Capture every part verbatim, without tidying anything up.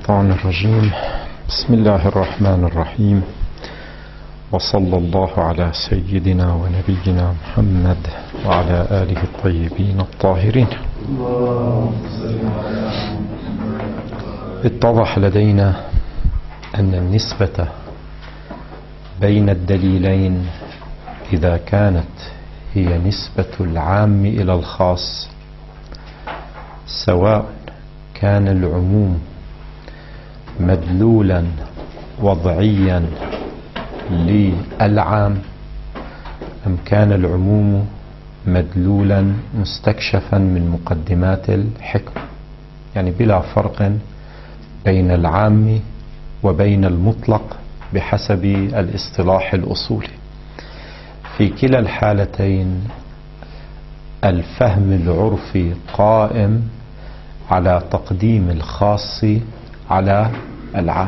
الشيطان الرجيم. بسم الله الرحمن الرحيم، وصلى الله على سيدنا ونبينا محمد وعلى آله الطيبين الطاهرين. اتضح لدينا أن النسبة بين الدليلين إذا كانت هي نسبة العام إلى الخاص، سواء كان العموم مدلولا وضعيا للعام أم كان العموم مدلولا مستكشفا من مقدمات الحكمة، يعني بلا فرق بين العام وبين المطلق بحسب الاصطلاح الأصولي. في كلا الحالتين الفهم العرفي قائم على تقديم الخاص على العام،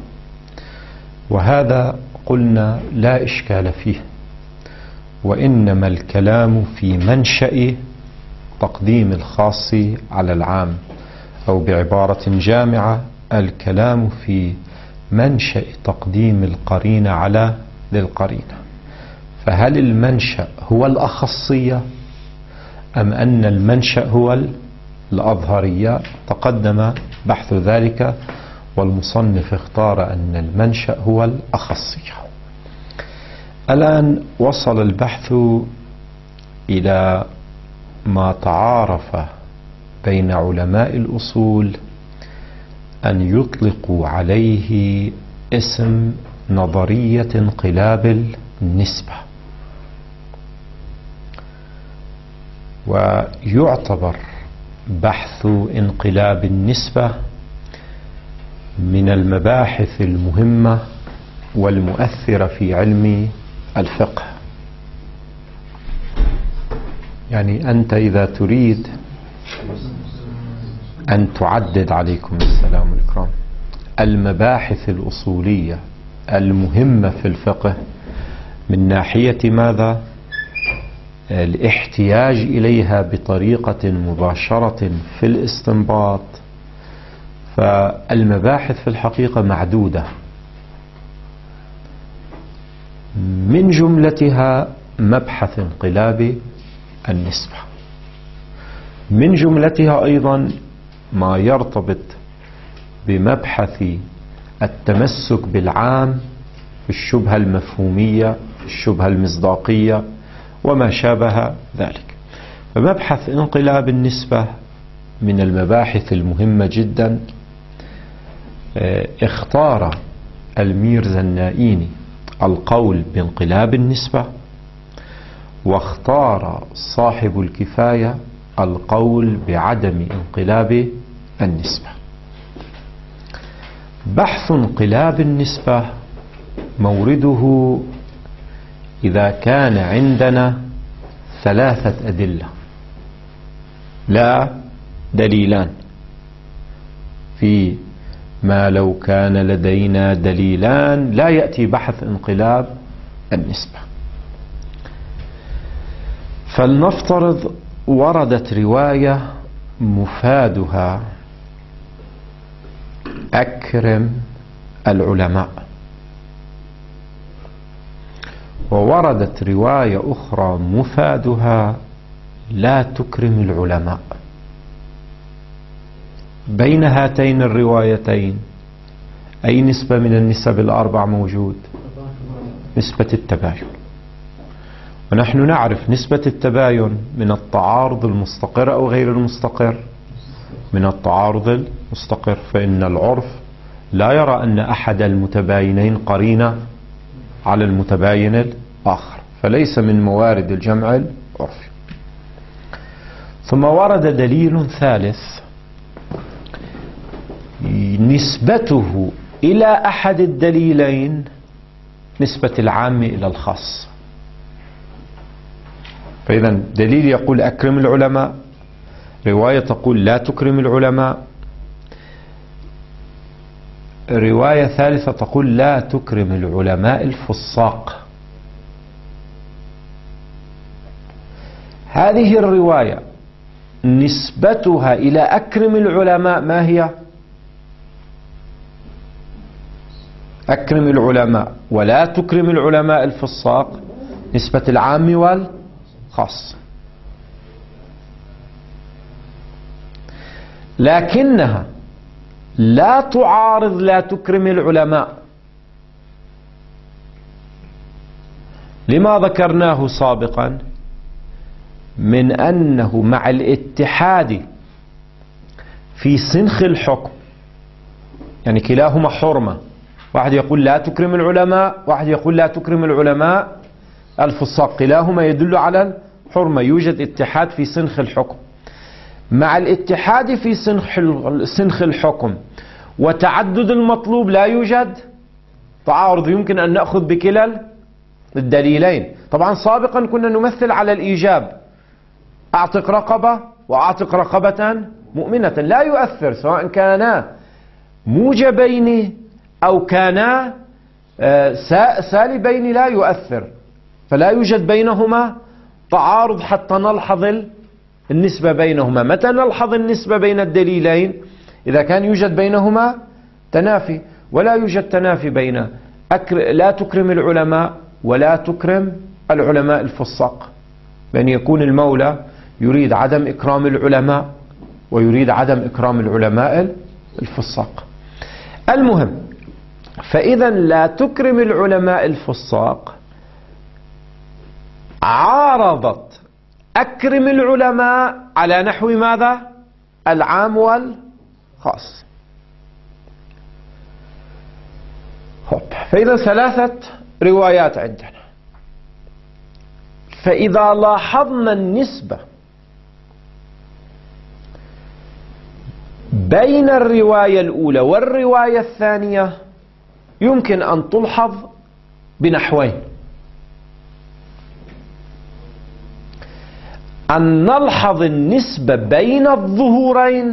وهذا قلنا لا إشكال فيه، وإنما الكلام في منشأ تقديم الخاص على العام، أو بعبارة جامعة الكلام في منشأ تقديم القرينة على للقرينة. فهل المنشأ هو الأخصية أم أن المنشأ هو الأظهرية؟ تقدم بحث ذلك، والمصنف اختار أن المنشأ هو الأخصية. الآن وصل البحث إلى ما تعارف بين علماء الأصول أن يطلقوا عليه اسم نظرية انقلاب النسبة، ويعتبر بحث انقلاب النسبة من المباحث المهمة والمؤثرة في علم الفقه. يعني أنت إذا تريد أن تعدد، عليكم السلام والإكرام، المباحث الأصولية المهمة في الفقه من ناحية ماذا؟ الاحتياج إليها بطريقة مباشرة في الاستنباط، فالمباحث في الحقيقة معدودة، من جملتها مبحث انقلاب النسبة، من جملتها أيضا ما يرتبط بمبحث التمسك بالعام في الشبهة المفهومية، في الشبهة المصداقية وما شابه ذلك. فمبحث انقلاب النسبة من المباحث المهمة جدا. اختار الميرزا-النائيني القول بانقلاب النسبة، واختار صاحب الكفاية القول بعدم انقلاب النسبة. بحث انقلاب النسبة مورده إذا كان عندنا ثلاثة أدلة لا دليلان، في ما لو كان لدينا دليلان لا يأتي بحث انقلاب النسبة. فلنفترض وردت رواية مفادها أكرم العلماء، ووردت رواية أخرى مفادها لا تكرم العلماء. بين هاتين الروايتين أي نسبة من النسب الأربع موجود؟ نسبة التباين. ونحن نعرف نسبة التباين من التعارض المستقر أو غير المستقر؟ من التعارض المستقر، فإن العرف لا يرى أن أحد المتباينين قرينة على المتباين الآخر، فليس من موارد الجمع العرفي. ثم ورد دليل ثالث نسبته إلى أحد الدليلين نسبة العام إلى الخاص. فإذا دليل يقول أكرم العلماء، رواية تقول لا تكرم العلماء، رواية ثالثة تقول لا تكرم العلماء الفساق. هذه الرواية نسبتها إلى أكرم العلماء ما هي؟ أكرم العلماء ولا تكرم العلماء الفساق نسبة العام والخاص، لكنها لا تعارض لا تكرم العلماء. لما ذكرناه سابقا من أنه مع الاتحاد في سنخ الحكم، يعني كلاهما حرمة، واحد يقول لا تكرم العلماء، واحد يقول لا تكرم العلماء الفساق، كلاهما يدل على الحرمة، يوجد اتحاد في سنخ الحكم. مع الاتحاد في سنخ الحكم وتعدد المطلوب لا يوجد تعارض، يمكن أن نأخذ بكلا الدليلين. طبعا سابقا كنا نمثل على الإيجاب، أعتق رقبة وأعتق رقبة مؤمنة، لا يؤثر سواء كانا موجبين أو كانا سالبين، لا يؤثر، فلا يوجد بينهما تعارض حتى نلحظ النسبة بينهما. متى نلحظ النسبة بين الدليلين؟ إذا كان يوجد بينهما تنافي، ولا يوجد تنافي بين أكر... لا تكرم العلماء ولا تكرم العلماء الفساق، بأن يكون المولى يريد عدم إكرام العلماء ويريد عدم إكرام العلماء الفساق. المهم، فإذا لا تكرم العلماء الفساق عارضت أكرم العلماء على نحو ماذا؟ العام والخاص. فإذا ثلاثة روايات عندنا. فإذا لاحظنا النسبة بين الرواية الأولى والرواية الثانية يمكن أن تلحظ بنحوين: أن نلحظ النسبة بين الظهورين،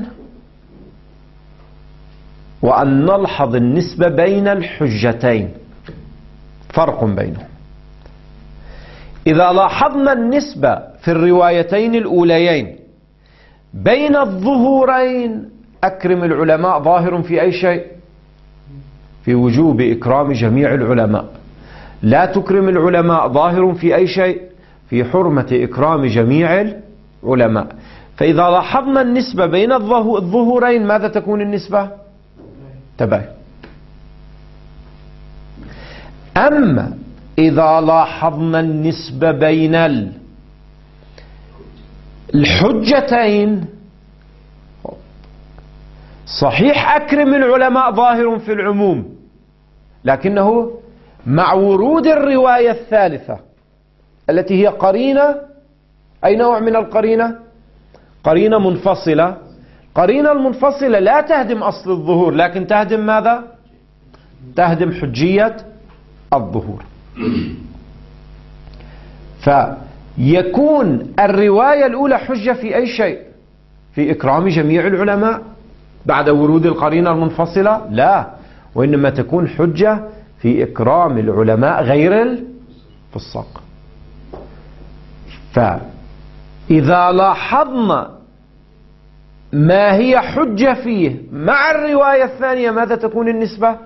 وأن نلحظ النسبة بين الحجتين، فرق بينهم. إذا لاحظنا النسبة في الروايتين الأوليين بين الظهورين، أكرم العلماء ظاهر في أي شيء؟ في وجوب إكرام جميع العلماء. لا تكرم العلماء ظاهر في أي شيء؟ في حرمة إكرام جميع العلماء. فإذا لاحظنا النسبة بين الظهورين ماذا تكون النسبة؟ تباين. أما إذا لاحظنا النسبة بين الحجتين، صحيح أكرم العلماء ظاهر في العموم، لكنه مع ورود الرواية الثالثة التي هي قرينة، أي نوع من القرينة؟ قرينة منفصلة. قرينة المنفصلة لا تهدم أصل الظهور، لكن تهدم ماذا؟ تهدم حجية الظهور. فيكون الرواية الأولى حجة في أي شيء؟ في إكرام جميع العلماء بعد ورود القرينة المنفصلة؟ لا، وإنما تكون حجة في إكرام العلماء غير الفساق. فإذا لاحظنا ما هي حجة فيه مع الرواية الثانية ماذا تكون النسبة؟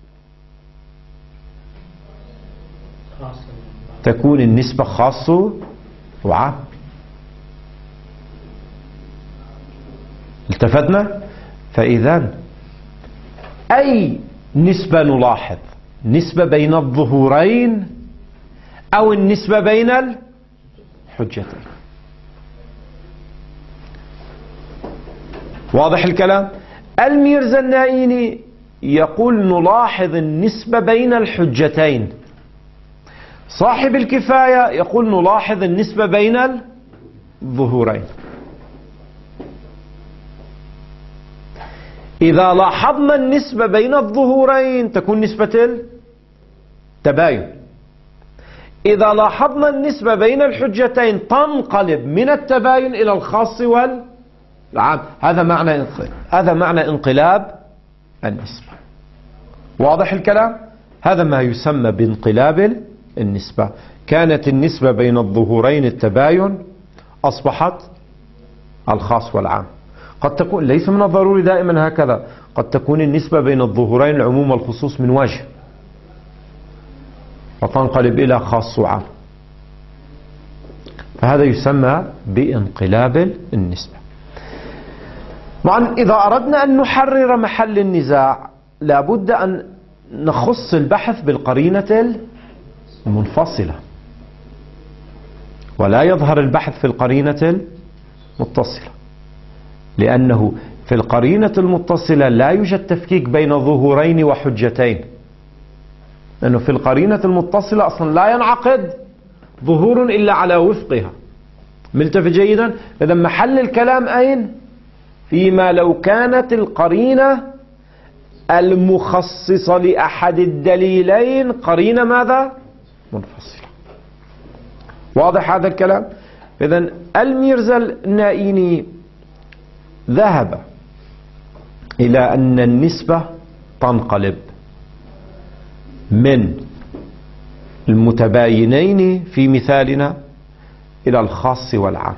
تكون النسبة خاصة وعام. التفتنا؟ فإذا أي نسبة نلاحظ؟ نسبة بين الظهورين أو النسبة بين الحجتين؟ واضح الكلام؟ الميرزا النائيني يقول نلاحظ النسبة بين الحجتين، صاحب الكفاية يقول نلاحظ النسبة بين الظهورين. إذا لاحظنا النسبة بين الظهورين تكون نسبة التباين. إذا لاحظنا النسبة بين الحجتين تنقلب من التباين إلى الخاص والعام. هذا معنى هذا معنى انقلاب النسبة. واضح الكلام؟ هذا ما يسمى بانقلاب النسبة. كانت النسبة بين الظهورين التباين، أصبحت الخاص والعام. قد تكون، ليس من الضروري دائما هكذا، قد تكون النسبة بين الظهورين العموم والخصوص من وجه، فتنقلب إلى خاص وعام، فهذا يسمى بانقلاب النسبة. طبعا إذا أردنا أن نحرر محل النزاع لابد أن نخص البحث بالقرينة المنفصلة، ولا يظهر البحث في القرينة المتصلة، لأنه في القرينة المتصلة لا يوجد تفكيك بين ظهورين وحجتين، لأنه في القرينة المتصلة أصلا لا ينعقد ظهور إلا على وفقها. ملتفت جيدا؟ إذا محل الكلام أين؟ فيما لو كانت القرينة المخصصة لأحد الدليلين قرينة ماذا؟ منفصلة. واضح هذا الكلام؟ إذن الميرزا النائيني ذهب إلى أن النسبة تنقلب من المتباينين في مثالنا إلى الخاص والعام.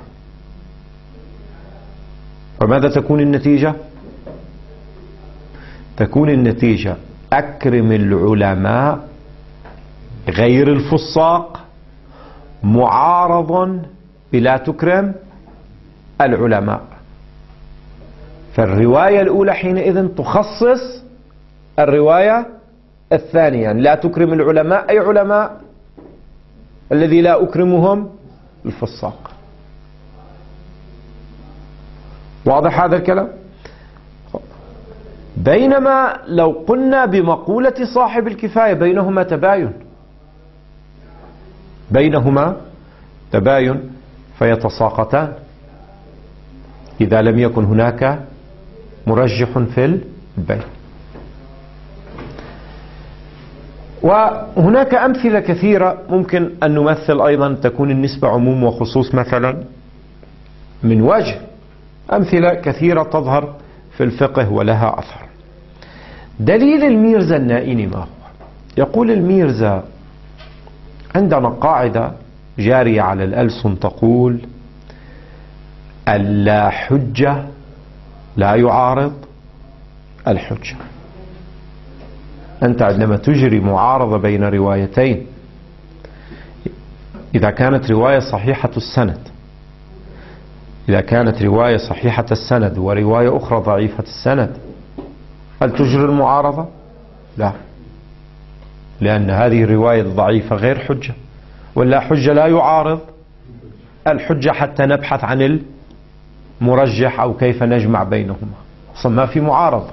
وماذا تكون النتيجة؟ تكون النتيجة أكرم العلماء غير الفصاق معارضا بلا تكرم العلماء. فالرواية الأولى حينئذ تخصص الرواية الثانية، يعني لا تكرم العلماء أي علماء الذي لا أكرمهم الفصاق. واضح هذا الكلام؟ بينما لو قلنا بمقولة صاحب الكفاية بينهما تباين، بينهما تباين فيتساقطان إذا لم يكن هناك مرجح في البين. وهناك أمثلة كثيرة ممكن أن نمثل أيضا تكون النسبة عموم وخصوص مثلا من وجه، أمثلة كثيرة تظهر في الفقه ولها أثر. دليل الميرزا النائيني ما هو؟ يقول الميرزا عندنا قاعدة جارية على الألسن تقول اللا حجة لا يعارض الحجة. أنت عندما تجري معارضة بين روايتين، إذا كانت رواية صحيحة السند إذا كانت رواية صحيحة السند ورواية أخرى ضعيفة السند، هل تجري المعارضة؟ لا، لأن هذه الرواية الضعيفة غير حجة، ولا حجة لا يعارض الحجة حتى نبحث عن المرجح أو كيف نجمع بينهما. أصلا ما في معارضة.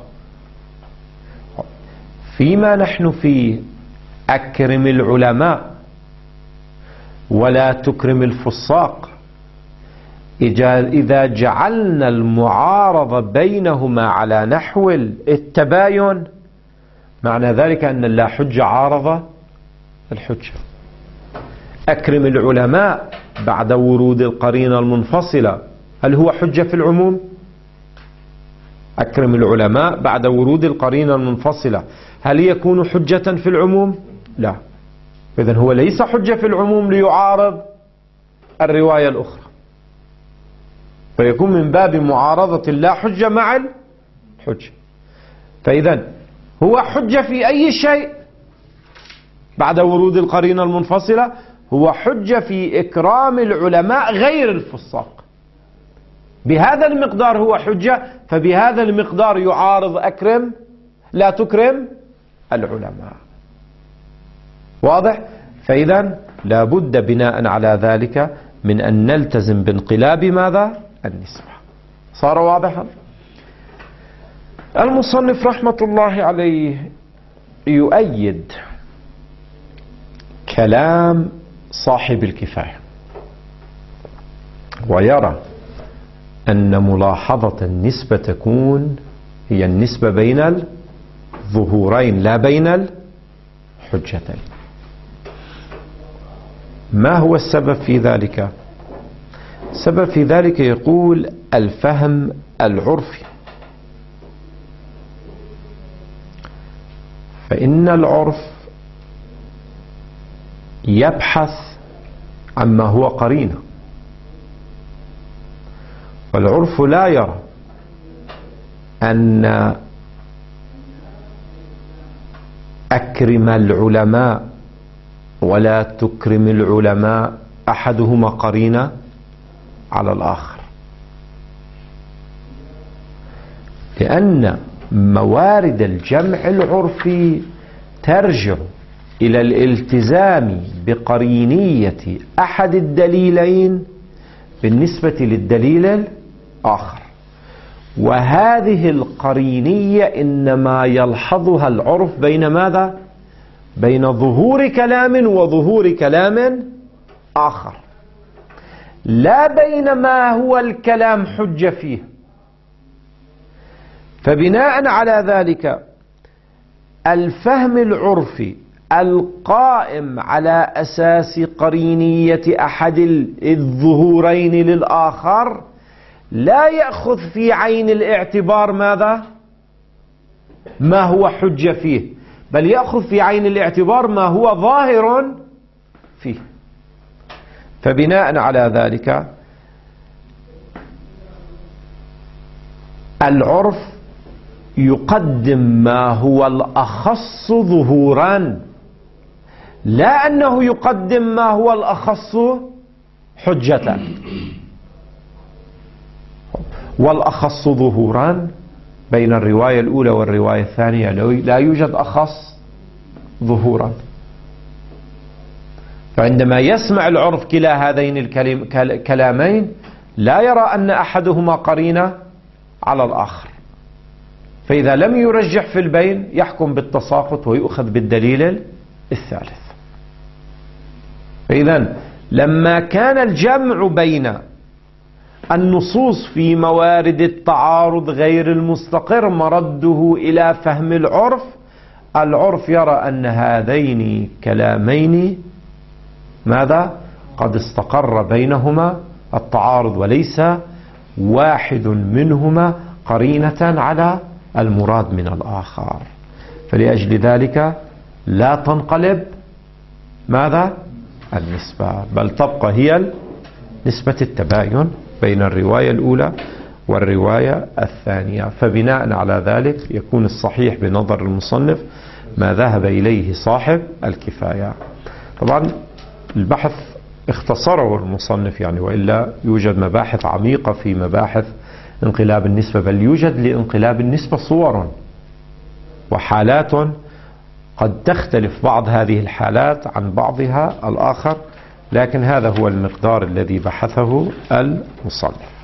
فيما نحن فيه أكرم العلماء ولا تكرم الفصاق، إذا جعلنا المعارضة بينهما على نحو التباين معنى ذلك أن لا حجة عارضة الحجة. أكرم العلماء بعد ورود القرينة المنفصلة، هل هو حجة في العموم؟ أكرم العلماء بعد ورود القرينة المنفصلة هل يكون حجة في العموم؟ لا. إذن هو ليس حجة في العموم ليعارض الرواية الأخرى، فيكون من باب معارضة لا حجة مع الحجة. فإذن هو حجة في أي شيء بعد ورود القرينة المنفصلة، هو حجة في إكرام العلماء غير الفصاق، بهذا المقدار هو حجة، فبهذا المقدار يعارض أكرم لا تكرم العلماء. واضح؟ فإذا لابد بناء على ذلك من أن نلتزم بانقلاب ماذا؟ النسبة. صار واضحا؟ المصنف رحمة الله عليه يؤيد كلام صاحب الكفاية ويرى أن ملاحظة النسبة تكون هي النسبة بين الظهورين لا بين الحجتين. ما هو السبب في ذلك؟ السبب في ذلك يقول الفهم العرفي، فإن العرف يبحث عما هو قرينة، والعرف لا يرى أن أكرم العلماء ولا تكرم العلماء أحدهما قرينة على الآخر، لأن موارد الجمع العرفي ترجع إلى الالتزام بقرينية أحد الدليلين بالنسبة للدليل الآخر، وهذه القرينية إنما يلحظها العرف بين ماذا؟ بين ظهور كلام وظهور كلام آخر، لا بين ما هو الكلام حجة فيه. فبناء على ذلك الفهم العرفي القائم على أساس قرينية أحد الظهورين للآخر لا يأخذ في عين الاعتبار ماذا؟ ما هو حجة فيه، بل يأخذ في عين الاعتبار ما هو ظاهر فيه. فبناء على ذلك العرف يقدم ما هو الأخص ظهورا، لا أنه يقدم ما هو الأخص حجة. والأخص ظهورا بين الرواية الأولى والرواية الثانية لا يوجد أخص ظهورا. فعندما يسمع العرف كلا هذين الكلامين لا يرى أن أحدهما قرينة على الآخر، فإذا لم يرجح في البين يحكم بالتساقط ويؤخذ بالدليل الثالث. فإذا لما كان الجمع بين النصوص في موارد التعارض غير المستقر مرده إلى فهم العرف، العرف يرى أن هذين كلامين ماذا؟ قد استقر بينهما التعارض، وليس واحد منهما قرينة على المراد من الآخر. فلأجل ذلك لا تنقلب ماذا؟ النسبة، بل تبقى هي نسبة التباين بين الرواية الأولى والرواية الثانية. فبناء على ذلك يكون الصحيح بنظر المصنف ما ذهب إليه صاحب الكفاية. طبعا البحث اختصره المصنف يعني، وإلا يوجد مباحث عميقة في مباحث انقلاب النسبة، بل يوجد لانقلاب النسبة صور وحالات قد تختلف بعض هذه الحالات عن بعضها الآخر، لكن هذا هو المقدار الذي بحثه المصنف.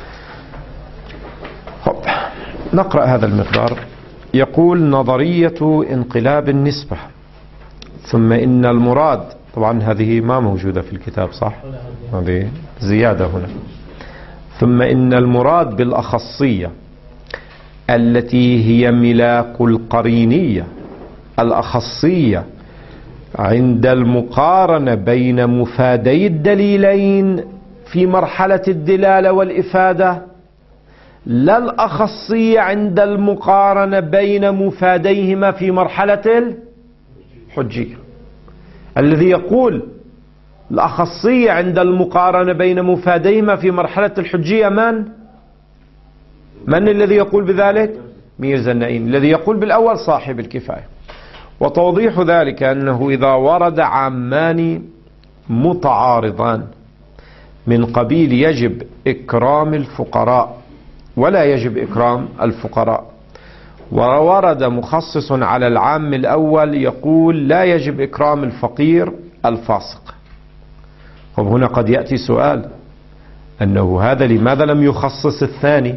نقرأ هذا المقدار. يقول: نظرية انقلاب النسبة. ثم إن المراد، طبعا هذه ما موجودة في الكتاب صح؟ هذه زيادة هنا. ثم إن المراد بالأخصية التي هي ملاك القرينية الأخصية عند المقارنة بين مفادي الدليلين في مرحلة الدلالة والإفادة، لا الأخصية عند المقارنة بين مفاديهما في مرحلة الحجية. الذي يقول الأخصية عند المقارنة بين مفاديهما في مرحلة الحجية من؟ من الذي يقول بذلك؟ ميرزا النعيم. الذي يقول بالأول صاحب الكفاية. وتوضيح ذلك أنه إذا ورد عامان متعارضان من قبيل يجب إكرام الفقراء ولا يجب إكرام الفقراء، وورد مخصص على العام الأول يقول لا يجب إكرام الفقير الفاسق. وهنا قد يأتي سؤال أنه هذا لماذا لم يخصص الثاني؟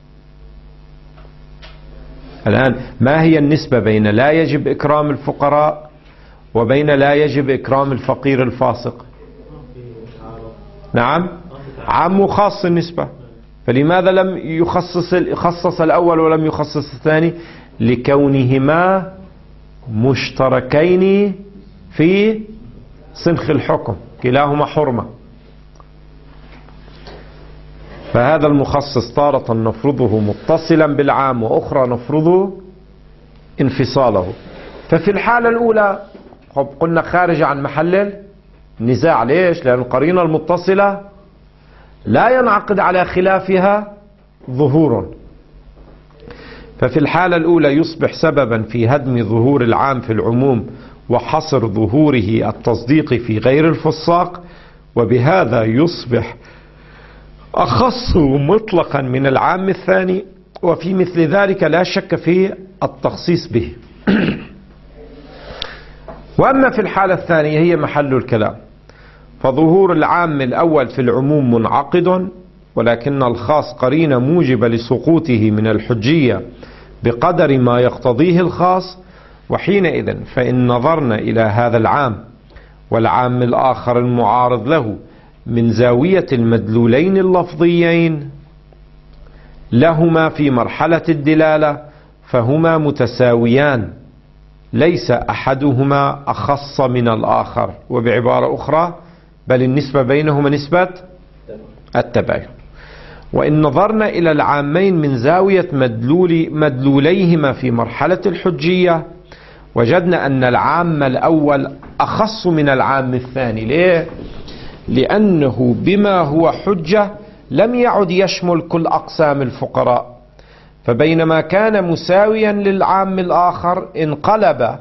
الآن ما هي النسبة بين لا يجب إكرام الفقراء وبين لا يجب إكرام الفقير الفاسق؟ نعم، عام وخاص النسبة. فلماذا لم يخصص خصص الأول ولم يخصص الثاني؟ لكونهما مشتركين في سنخ الحكم، كلاهما حرمة. فهذا المخصص تارة نفرضه متصلا بالعام وأخرى نفرضه انفصاله. ففي الحالة الأولى قلنا خارج عن محل النزاع. ليش؟ لأن القرينة المتصلة لا ينعقد على خلافها ظهور. ففي الحالة الأولى يصبح سببا في هدم ظهور العام في العموم وحصر ظهوره التصديق في غير الفساق، وبهذا يصبح أخص مطلقا من العام الثاني، وفي مثل ذلك لا شك في التخصيص به. وأما في الحالة الثانية هي محل الكلام، فظهور العام الأول في العموم منعقد، ولكن الخاص قرينة موجبة لسقوطه من الحجية بقدر ما يقتضيه الخاص، وحينئذ فإن نظرنا إلى هذا العام والعام الآخر المعارض له من زاوية المدلولين اللفظيين لهما في مرحلة الدلالة فهما متساويان، ليس أحدهما أخص من الآخر، وبعبارة أخرى بل النسبة بينهما نسبة التباين. وإن نظرنا إلى العامين من زاوية مدلول مدلوليهما في مرحلة الحجية وجدنا أن العام الأول أخص من العام الثاني. ليه؟ لأنه بما هو حجة لم يعد يشمل كل أقسام الفقراء، فبينما كان مساويا للعام الآخر انقلب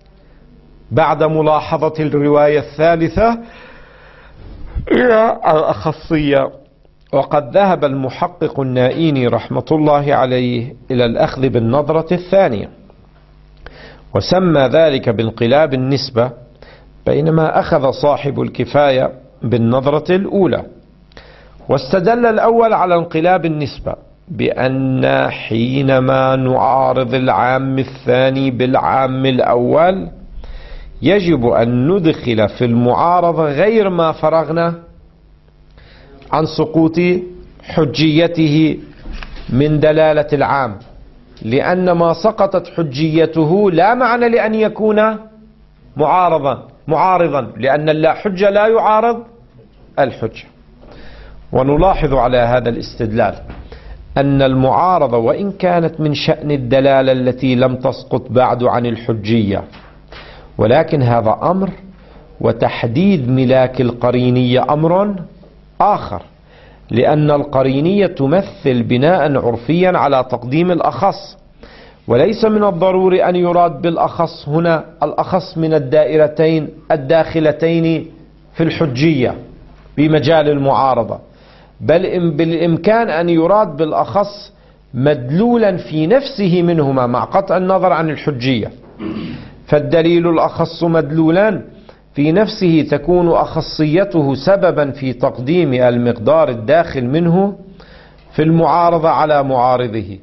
بعد ملاحظة الرواية الثالثة إلى الأخصية. وقد ذهب المحقق النائيني رحمة الله عليه إلى الأخذ بالنظرة الثانية، وسمى ذلك بانقلاب النسبة، بينما أخذ صاحب الكفاية بالنظرة الأولى. واستدل الأول على انقلاب النسبة بأن حينما نعارض العام الثاني بالعام الأول يجب أن ندخل في المعارضة غير ما فرغنا عن سقوط حجيته من دلالة العام، لأن ما سقطت حجيته لا معنى لأن يكون معارضا معارضا لأن اللا حجة لا يعارض الحجة. ونلاحظ على هذا الاستدلال أن المعارضة وإن كانت من شأن الدلالة التي لم تسقط بعد عن الحجية، ولكن هذا أمر وتحديد ملاك القرينية أمر آخر، لأن القرينية تمثل بناء عرفيا على تقديم الأخص، وليس من الضروري أن يراد بالأخص هنا الأخص من الدائرتين الداخلتين في الحجية بمجال المعارضة، بل بالإمكان أن يراد بالأخص مدلولا في نفسه منهما مع قطع النظر عن الحجية. فالدليل الأخص مدلولا في نفسه تكون أخصيته سببا في تقديم المقدار الداخل منه في المعارضة على معارضه،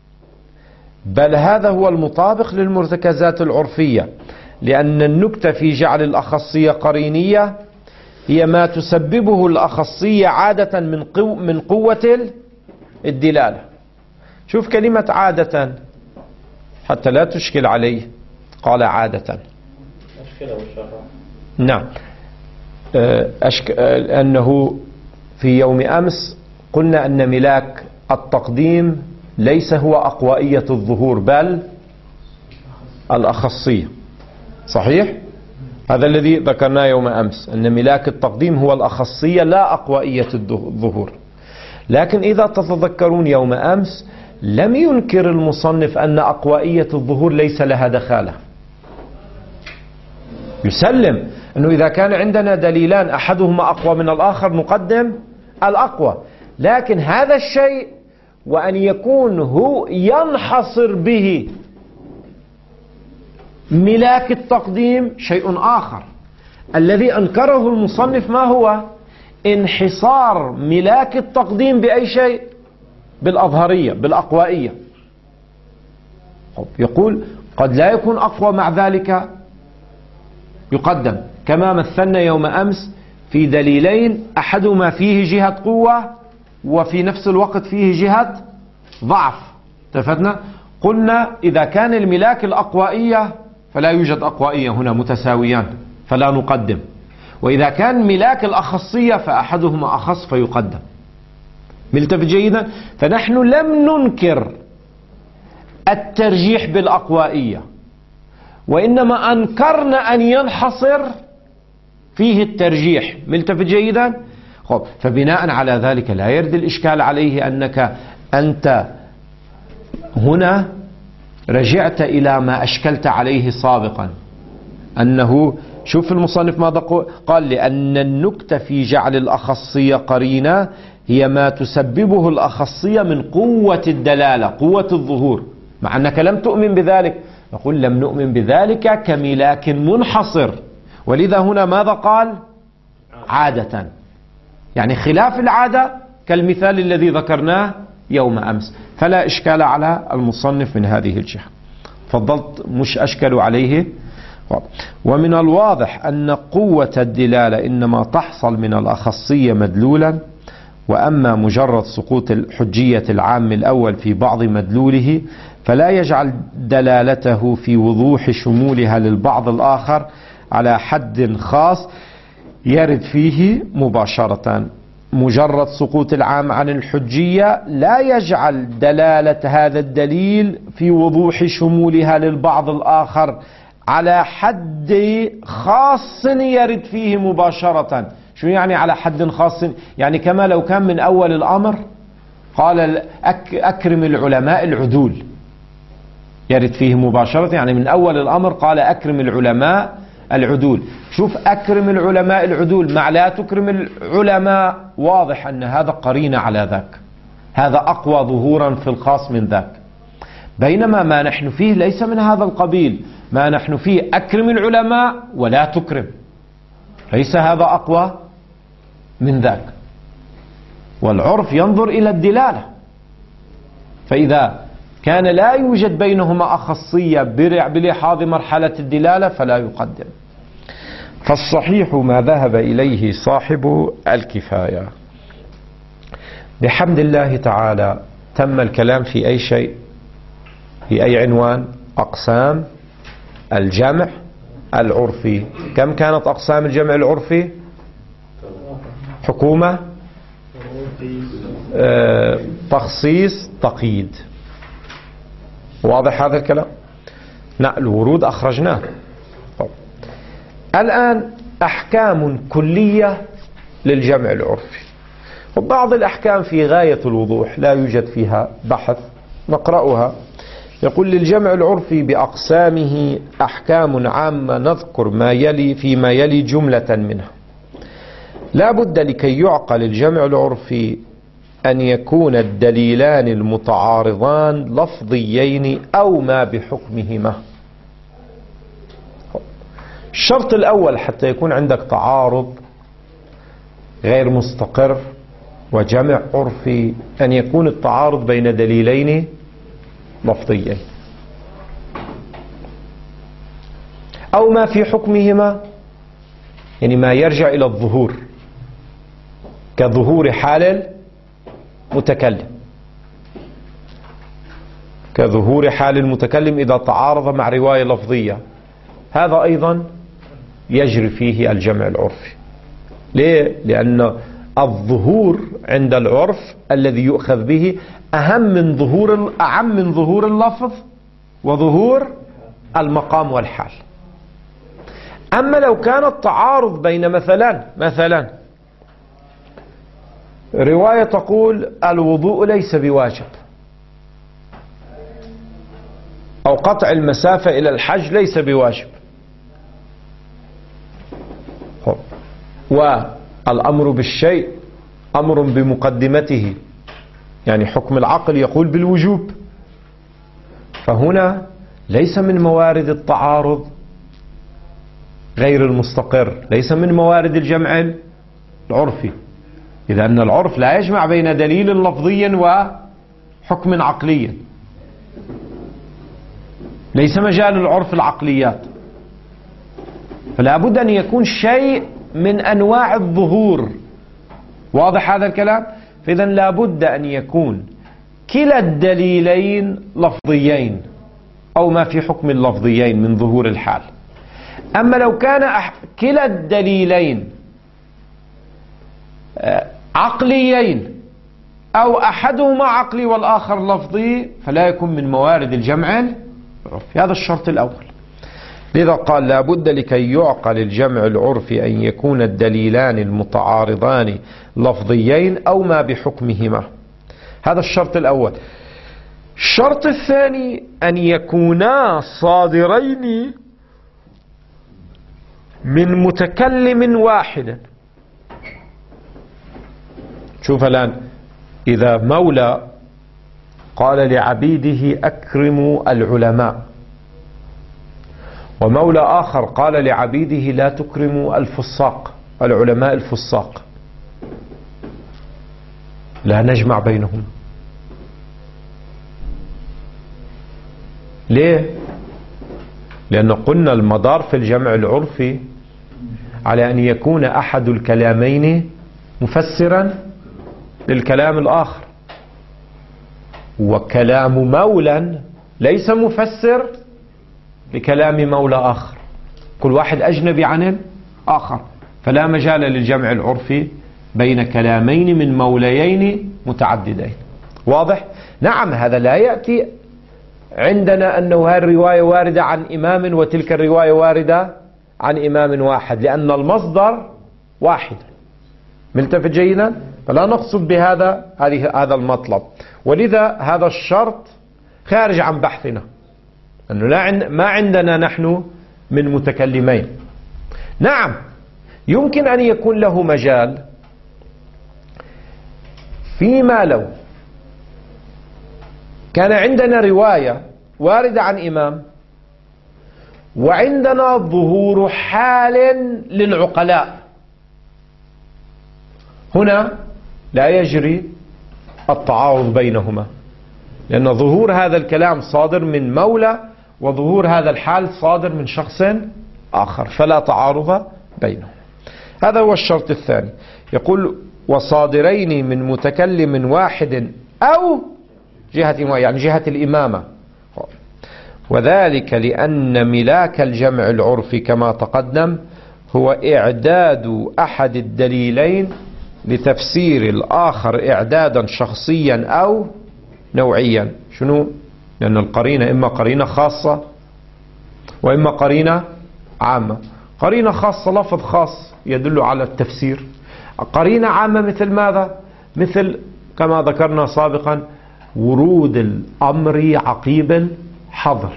بل هذا هو المطابق للمرتكزات العرفية، لأن النكتة في جعل الأخصية قرينية هي ما تسببه الأخصية عادة من قو من قوة الدلالة. شوف كلمة عادة حتى لا تشكل عليه، قال عادة. نعم، أشك... أنه في يوم أمس قلنا أن ملاك التقديم ليس هو أقوائية الظهور بل الأخصية، صحيح؟ هذا الذي ذكرناه يوم أمس، أن ملاك التقديم هو الأخصية لا أقوائية الظهور. لكن إذا تتذكرون يوم أمس لم ينكر المصنف أن أقوائية الظهور ليس لها دخالة، يسلم أنه إذا كان عندنا دليلان أحدهما أقوى من الآخر نقدم الأقوى، لكن هذا الشيء وأن يكون هو ينحصر به ملاك التقديم شيء آخر. الذي أنكره المصنف ما هو؟ انحصار ملاك التقديم بأي شيء؟ بالأظهرية بالأقوائية. يقول قد لا يكون أقوى، مع ذلك يقدم، كما مثلنا يوم أمس في دليلين أحدهما فيه جهة قوة وفي نفس الوقت فيه جهة ضعف. اتفقنا؟ قلنا إذا كان الملاك الأقوائية فلا يوجد أقوائية هنا، متساويان فلا نقدم، وإذا كان ملاك الأخصية فأحدهما أخص فيقدم. ملتفت جيدا؟ فنحن لم ننكر الترجيح بالأقوائية، وإنما أنكرنا أن ينحصر فيه الترجيح. ملتفت جيدا؟ خب، فبناء على ذلك لا يرد الإشكال عليه أنك أنت هنا رجعت إلى ما أشكلت عليه سابقا، أنه شوف المصنف ماذا قال: لأن النكتة في جعل الأخصية قرينة هي ما تسببه الأخصية من قوة الدلالة، قوة الظهور، مع أنك لم تؤمن بذلك. نقول لم نؤمن بذلك كملاك منحصر، ولذا هنا ماذا قال؟ عادة، يعني خلاف العادة كالمثال الذي ذكرناه يوم أمس، فلا إشكال على المصنف من هذه الجهة. فضلت مش أشكل عليه. ومن الواضح أن قوة الدلالة إنما تحصل من الأخصية مدلولا، وأما مجرد سقوط الحجية العام الأول في بعض مدلوله فلا يجعل دلالته في وضوح شمولها للبعض الآخر على حد خاص يرد فيه مباشرة. مجرد سقوط العام عن الحجية لا يجعل دلالة هذا الدليل في وضوح شمولها للبعض الآخر على حد خاص يرد فيه مباشرة. شو يعني على حد خاص؟ يعني كما لو كان من أول الأمر قال أكرم العلماء العدول، يرد فيه مباشرة، يعني من أول الأمر قال أكرم العلماء العدول. شوف أكرم العلماء العدول مع لا تكرم العلماء، واضح أن هذا قرين على ذاك، هذا أقوى ظهورا في الخاص من ذاك. بينما ما نحن فيه ليس من هذا القبيل، ما نحن فيه أكرم العلماء ولا تكرم، ليس هذا أقوى من ذاك. والعرف ينظر إلى الدلالة، فإذا كان لا يوجد بينهما أخصية بلحاظ مرحلة الدلالة فلا يقدم. فالصحيح ما ذهب إليه صاحب الكفاية. بحمد الله تعالى تم الكلام في أي شيء، في أي عنوان؟ أقسام الجمع العرفي. كم كانت أقسام الجمع العرفي؟ حكومة، آه، تخصيص، تقييد. واضح هذا الكلام؟ نقل ورود أخرجناه. الآن أحكام كلية للجمع العرفي، وبعض الأحكام في غاية الوضوح لا يوجد فيها بحث، نقرأها. يقول: للجمع العرفي بأقسامه أحكام عامة، نذكر ما يلي فيما يلي جملة منها. لا بد لكي يعقل الجمع العرفي أن يكون الدليلان المتعارضان لفظيين أو ما بحكمهما. الشرط الأول حتى يكون عندك تعارض غير مستقر وجمع عرفي أن يكون التعارض بين دليلين لفظيين أو ما في حكمهما، يعني ما يرجع إلى الظهور، كظهور حال المتكلم، كظهور حال المتكلم إذا تعارض مع رواية لفظية، هذا أيضا يجري فيه الجمع العرفي. ليه؟ لأن الظهور عند العرف الذي يؤخذ به أهم من ظهور أعم من ظهور اللفظ وظهور المقام والحال. أما لو كان التعارض بين مثلا مثلا رواية تقول الوضوء ليس بواجب، أو قطع المسافة إلى الحج ليس بواجب، والأمر بالشيء أمر بمقدمته، يعني حكم العقل يقول بالوجوب، فهنا ليس من موارد التعارض غير المستقر، ليس من موارد الجمع العرفي، إذا أن العرف لا يجمع بين دليل لفظي وحكم عقلي، ليس مجال العرف العقليات، فلا بد أن يكون شيء من أنواع الظهور. واضح هذا الكلام؟ فإذا لا بد أن يكون كلا الدليلين لفظيين أو ما في حكم اللفظيين من ظهور الحال. أما لو كان كلا الدليلين عقليين أو أحدهما عقلي والآخر لفظي فلا يكون من موارد الجمع العرفي. هذا الشرط الأول. لذا قال لا بد لكي يعقل الجمع العرفي أن يكون الدليلان المتعارضان لفظيين أو ما بحكمهما. هذا الشرط الأول. الشرط الثاني أن يكونا صادرين من متكلم واحد. شوف الآن، إذا مولى قال لعبيده أكرموا العلماء، ومولى آخر قال لعبيده لا تكرموا الفساق، العلماء الفساق، لا نجمع بينهم. ليه؟ لأن قلنا المدار في الجمع العرفي على أن يكون أحد الكلامين مفسرا للكلام الآخر، وكلام مولى ليس مفسر لكلام مولى آخر، كل واحد أجنبي عن الآخر، فلا مجال للجمع العرفي بين كلامين من موليين متعددين. واضح؟ نعم، هذا لا يأتي عندنا أنه هذه الرواية واردة عن إمام وتلك الرواية واردة عن إمام واحد، لأن المصدر واحد. ملتفت جيدا؟ فلا نقصد بهذا هذا المطلب، ولذا هذا الشرط خارج عن بحثنا، أنه لا عند ما عندنا نحن من متكلمين. نعم، يمكن أن يكون له مجال فيما لو كان عندنا رواية واردة عن إمام وعندنا ظهور حال للعقلاء، هنا لا يجري التعارض بينهما، لأن ظهور هذا الكلام صادر من مولى وظهور هذا الحال صادر من شخص آخر، فلا تعارض بينهم. هذا هو الشرط الثاني. يقول وصادرين من متكلم واحد أو جهة، يعني جهة الإمامة، وذلك لأن ملاك الجمع العرفي كما تقدم هو إعداد أحد الدليلين لتفسير الآخر إعدادا شخصيا أو نوعيا. شنو؟ لأن القرينة إما قرينة خاصة وإما قرينة عامة. قرينة خاصة لفظ خاص يدل على التفسير، قرينة عامة مثل ماذا؟ مثل كما ذكرنا سابقا ورود الأمر عقيب الحظر،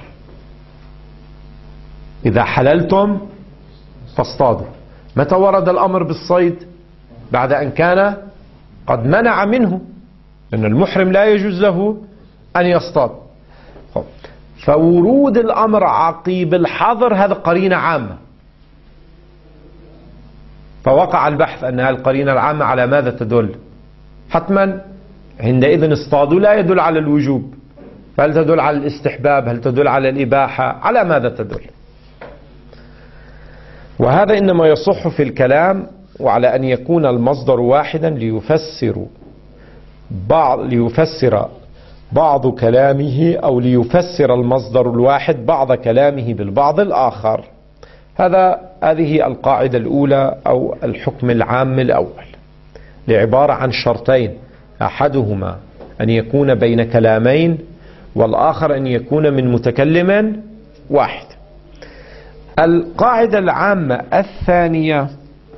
إذا حللتم فاصطادوا. متى ورد الأمر بالصيد؟ بعد أن كان قد منع منه، لأن المحرم لا يجوز له أن يصطاد. فورود الأمر عقيب الحظر هذا قرينة عامة، فوقع البحث أن هذه القرينة العامة على ماذا تدل؟ حتما عندئذ اصطادوا لا يدل على الوجوب، فهل تدل على الاستحباب؟ هل تدل على الإباحة؟ على ماذا تدل؟ وهذا إنما يصح في الكلام وعلى أن يكون المصدر واحدا ليفسر بعض ليفسر بعض كلامه، أو ليفسر المصدر الواحد بعض كلامه بالبعض الآخر. هذا هذه القاعدة الأولى أو الحكم العام الأول، لعبارة عن شرطين، أحدهما أن يكون بين كلامين والآخر أن يكون من متكلم واحد. القاعدة العامة الثانية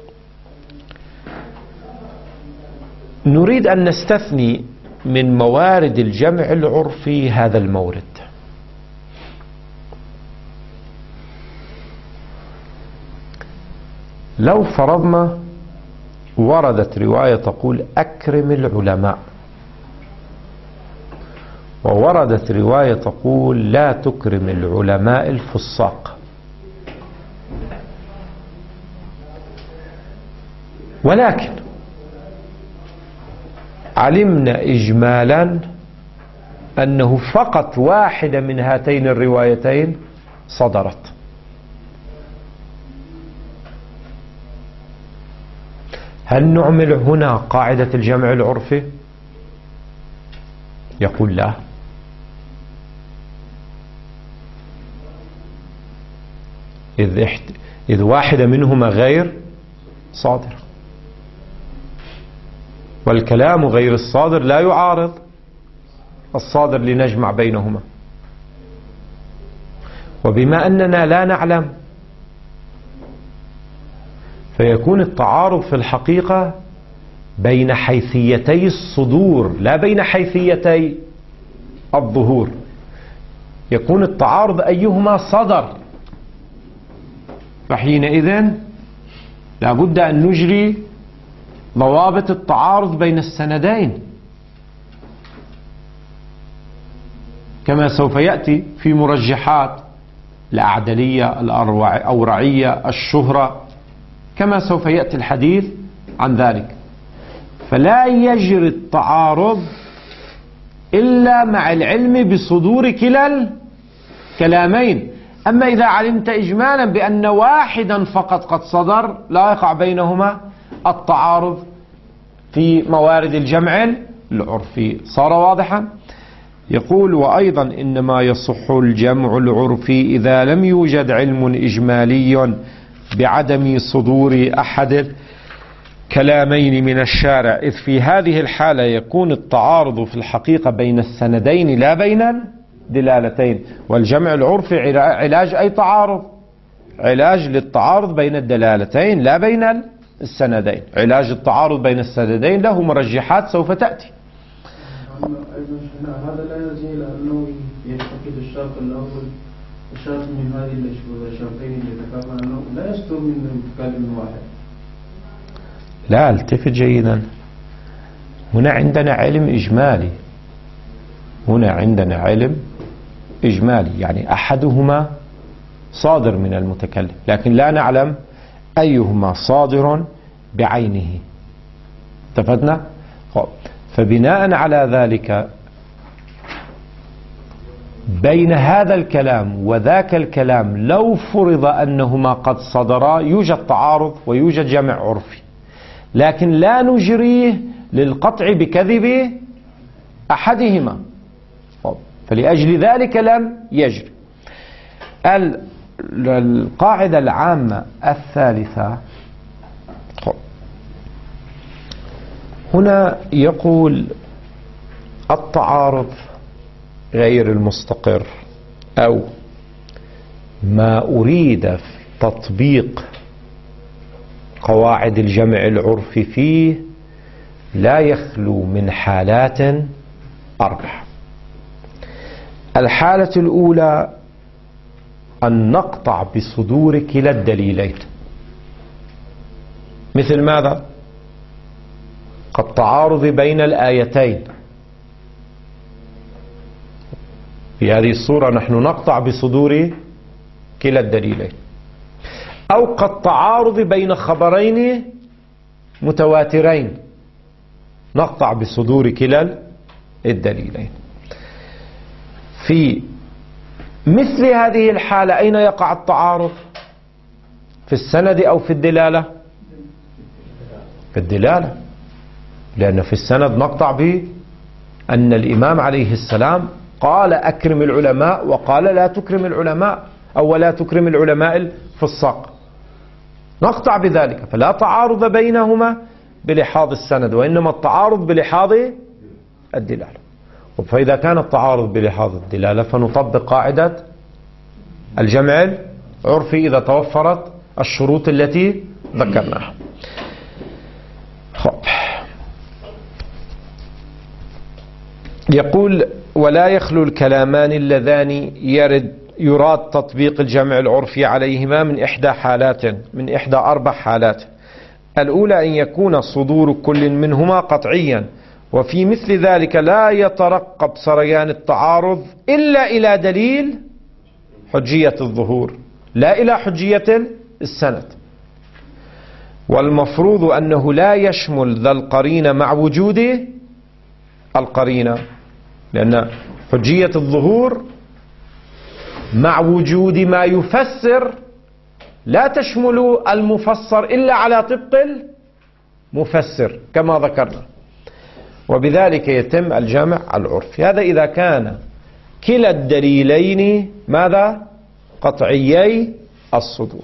نريد أن نستثني من موارد الجمع العرفي هذا المورد. لو فرضنا وردت رواية تقول أكرم العلماء، ووردت رواية تقول لا تكرم العلماء الفساق، ولكن علمنا إجمالا أنه فقط واحدة من هاتين الروايتين صدرت، هل نعمل هنا قاعدة الجمع العرفي؟ يقول لا، إذ, احت... إذ واحدة منهما غير صادر، والكلام غير الصادر لا يعارض الصادر لنجمع بينهما. وبما أننا لا نعلم فيكون التعارض في الحقيقة بين حيثيتي الصدور لا بين حيثيتي الظهور. يكون التعارض أيهما صدر، فحينئذ لا بد أن نجري ضوابط التعارض بين السندين، كما سوف يأتي في مرجحات الأعدلية، الأورعية، الشهرة، كما سوف يأتي الحديث عن ذلك. فلا يجري التعارض إلا مع العلم بصدور كلا الكلامين. أما إذا علمت إجمالا بأن واحدا فقط قد صدر لا يقع بينهما التعارض في موارد الجمع العرفي. صار واضحا؟ يقول: وأيضا إنما يصح الجمع العرفي إذا لم يوجد علم إجمالي بعدم صدور أحد كلامين من الشارع، إذ في هذه الحالة يكون التعارض في الحقيقة بين السندين لا بين الدلالتين. والجمع العرفي علاج أي تعارض؟ علاج للتعارض بين الدلالتين لا بين السندين. علاج التعارض بين السندين له مرجحات سوف تأتي. هذا لا يزيل لأنه يعتقد الشرط الأول الشرط من هذه الشرطين اللي ذكرنا أنه لا يستوي من متكلم واحد. لا، التفت جيدا. هنا عندنا علم إجمالي، هنا عندنا علم إجمالي، يعني أحدهما صادر من المتكلم، لكن لا نعلم أيهما صادر بعينه. اتفقنا؟ فبناء على ذلك بين هذا الكلام وذاك الكلام لو فرض أنهما قد صدرا يوجد تعارض ويوجد جمع عرفي، لكن لا نجريه للقطع بكذب أحدهما، فلأجل ذلك لم يجري. القاعدة العامة الثالثة هنا يقول: التعارض غير المستقر أو ما أريد في تطبيق قواعد الجمع العرفي فيه لا يخلو من حالات أربع. الحالة الأولى أن نقطع بصدور كلا الدليلين. مثل ماذا؟ كالتعارض بين الآيتين. في هذه الصورة نحن نقطع بصدور كلا الدليلين. أو كالتعارض بين خبرين متواترين، نقطع بصدور كلا الدليلين. في مثل هذه الحالة أين يقع التعارض؟ في السند أو في الدلالة؟ في الدلالة، لأن في السند نقطع بأن الإمام عليه السلام قال أكرم العلماء وقال لا تكرم العلماء أو لا تكرم العلماء الفساق، نقطع بذلك. فلا تعارض بينهما بلحاظ السند، وإنما التعارض بلحاظ الدلالة. فإذا كان التعارض بلحاظ الدلالة فنطبق قاعدة الجمع العرفي إذا توفرت الشروط التي ذكرناها. يقول: ولا يخلو الكلامان اللذان يرد يراد تطبيق الجمع العرفي عليهما من إحدى حالات من إحدى أربع حالات. الأولى أن يكون صدور كل منهما قطعيا، وفي مثل ذلك لا يترقب سريان التعارض إلا إلى دليل حجية الظهور لا إلى حجية السند. والمفروض أنه لا يشمل ذا القرينة مع وجود القرينة، لأن حجية الظهور مع وجود ما يفسر لا تشمل المفسر إلا على طبق المفسر كما ذكرنا، وبذلك يتم الجمع العرفي. هذا إذا كان كلا الدليلين ماذا؟ قطعيي الصدور.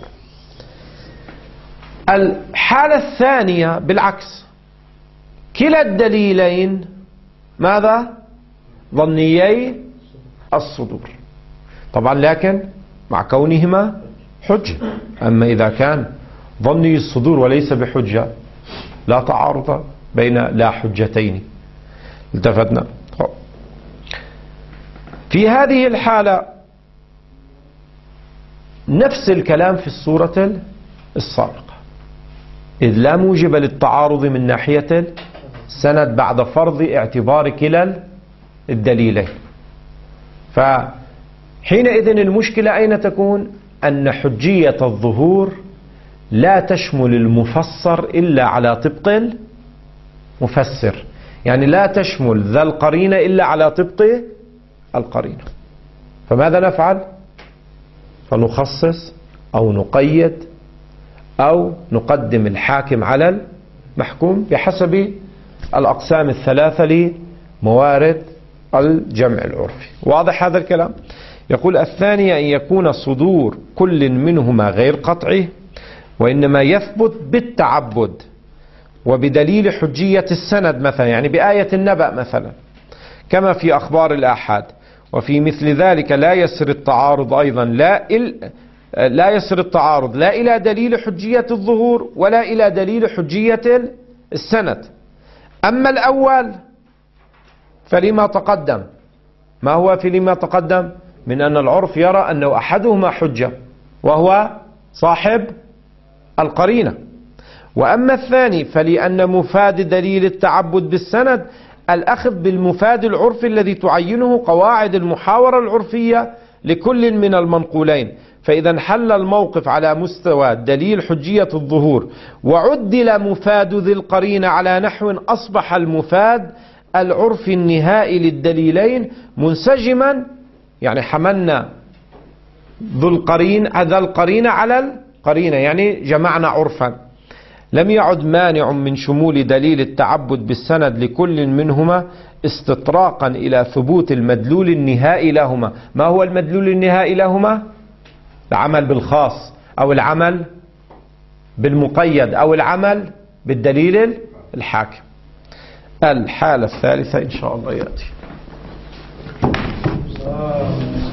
الحالة الثانية بالعكس، كلا الدليلين ماذا؟ ظنيي الصدور، طبعا لكن مع كونهما حجة. أما إذا كان ظني الصدور وليس بحجة لا تعارض بين لا حجتين. التفتنا في هذه الحالة نفس الكلام في الصورة السابقة. إذ لا موجب للتعارض من ناحية السند بعد فرض اعتبار كلا الدليلين. فحينئذ المشكلة أين تكون؟ أن حجية الظهور لا تشمل المفسر إلا على طبق المفسر، يعني لا تشمل ذا القرينة إلا على طبق القرينة. فماذا نفعل؟ فنخصص أو نقيد أو نقدم الحاكم على المحكوم بحسب الأقسام الثلاثة لموارد الجمع العرفي. واضح هذا الكلام؟ يقول الثانية أن يكون صدور كل منهما غير قطعي، وإنما يثبت بالتعبد وبدليل حجية السند مثلا، يعني بآية النبأ مثلا، كما في أخبار الآحاد. وفي مثل ذلك لا يسر التعارض أيضا لا إل لا يسر التعارض لا إلى دليل حجية الظهور ولا إلى دليل حجية السند. أما الأول فلما تقدم، ما هو في لما تقدم من أن العرف يرى أنه أحدهما حجة وهو صاحب القرينة. وأما الثاني فلأن مفاد دليل التعبد بالسند الأخذ بالمفاد العرفي الذي تعينه قواعد المحاورة العرفية لكل من المنقولين. فإذا انحل الموقف على مستوى دليل حجية الظهور وعدل مفاد ذي القرينة على نحو أصبح المفاد العرفي النهائي للدليلين منسجما، يعني حملنا ذو القرين ذا القرينة على القرينة، يعني جمعنا عرفا. لم يعد مانع من شمول دليل التعبد بالسند لكل منهما استطراقا إلى ثبوت المدلول النهائي لهما. ما هو المدلول النهائي لهما؟ العمل بالخاص أو العمل بالمقيد أو العمل بالدليل الحاكم. الحالة الثالثة إن شاء الله يأتي.